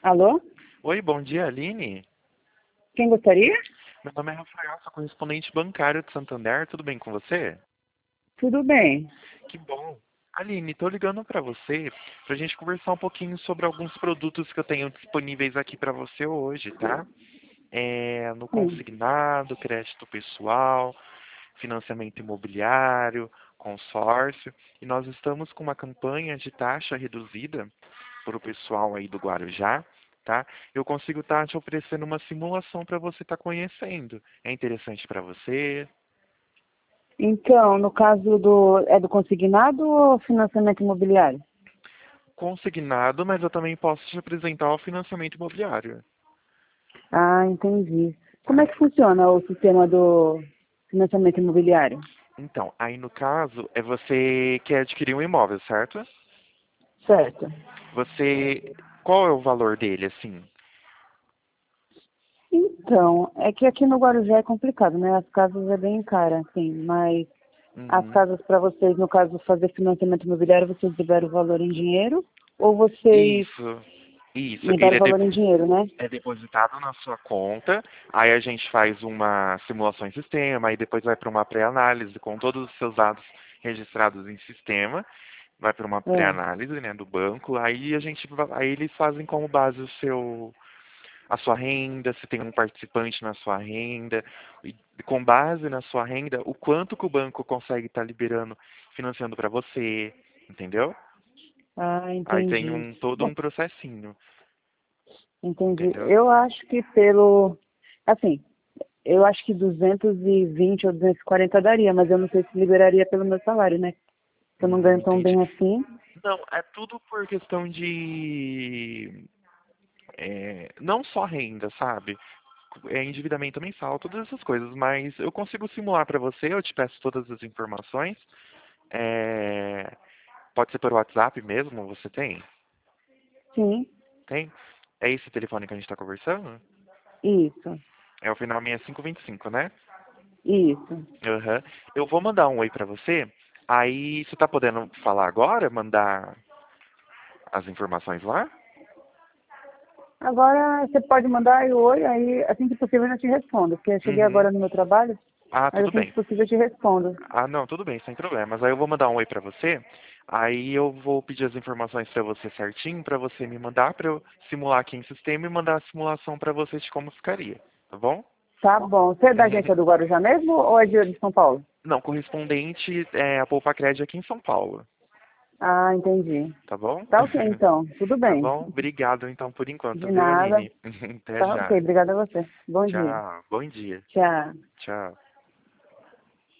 Alô? Oi, bom dia, Aline. Quem gostaria? Meu nome é Rafael, sou correspondente bancário de Santander. Tudo bem com você? Tudo bem. Que bom. Aline, tô ligando para você pra gente conversar um pouquinho sobre alguns produtos que eu tenho disponíveis aqui para você hoje, tá? No Sim. consignado, crédito pessoal, financiamento imobiliário, consórcio. E nós estamos com uma campanha de taxa reduzida para o pessoal aí do Guarujá, tá? Eu consigo estar te oferecendo uma simulação para você estar conhecendo. É interessante para você? Então, no caso do consignado ou financiamento imobiliário? Consignado, mas eu também posso te apresentar o financiamento imobiliário, Ah, entendi. Como é tá? que funciona o sistema do financiamento imobiliário? Então, aí no caso, é você quer adquirir um imóvel, certo? Certo. Você, qual é o valor dele, assim? Então, é que aqui no Guarujá é complicado, né? As casas é bem cara, assim, mas as Uhum. casas para vocês, no caso, fazer financiamento imobiliário, vocês liberam o valor em dinheiro ou vocês Isso, isso. liberam o valor em dinheiro, né? É depositado na sua conta, aí a gente faz uma simulação em sistema, aí depois vai para uma pré-análise com todos os seus dados registrados em sistema, vai para uma É. pré-análise, né, do banco, aí eles fazem como base a sua renda, se tem um participante na sua renda, e com base na sua renda, o quanto que o banco consegue estar liberando, financiando para você, entendeu? Ah, Aí tem entendi. todo um processinho, Entendi. entendeu? Eu acho que assim, eu acho que 220 ou 240 daria, mas eu não sei se liberaria pelo meu salário, né? Eu não ganho tão Entendi. bem assim. Não, é tudo por questão não só renda, sabe? Endividamento mensal, todas essas coisas, mas eu consigo simular para você, eu te peço todas as informações. É, pode ser por WhatsApp mesmo, você tem? Sim, Tem? É esse telefone que a gente está conversando? isso, É o final 6525, né? isso. Aham. Eu vou mandar um oi para você, aí você tá podendo falar agora, mandar as informações lá? Agora você pode mandar aí oi, aí assim que possível eu te respondo, porque eu cheguei Uhum. agora no meu trabalho, Ah, mas tudo assim bem. que possível eu te respondo. Ah, não, tudo bem, sem problemas. Aí eu vou mandar um oi pra você. Aí eu vou pedir as informações pra você certinho, pra você me mandar, pra eu simular aqui em sistema e mandar a simulação pra você de como ficaria, tá bom? Tá bom. Você é da agência do Guarujá mesmo ou é de São Paulo? Não, correspondente é a Poupa Cred aqui em São Paulo, Ah, entendi. tá bom? Tá ok então, tudo Tá bem. bom? Obrigado então por enquanto, De viu, nada. Aline? Até Tá ok, já. obrigada a você. Bom dia. Tchau. Bom dia. Tchau. Tchau.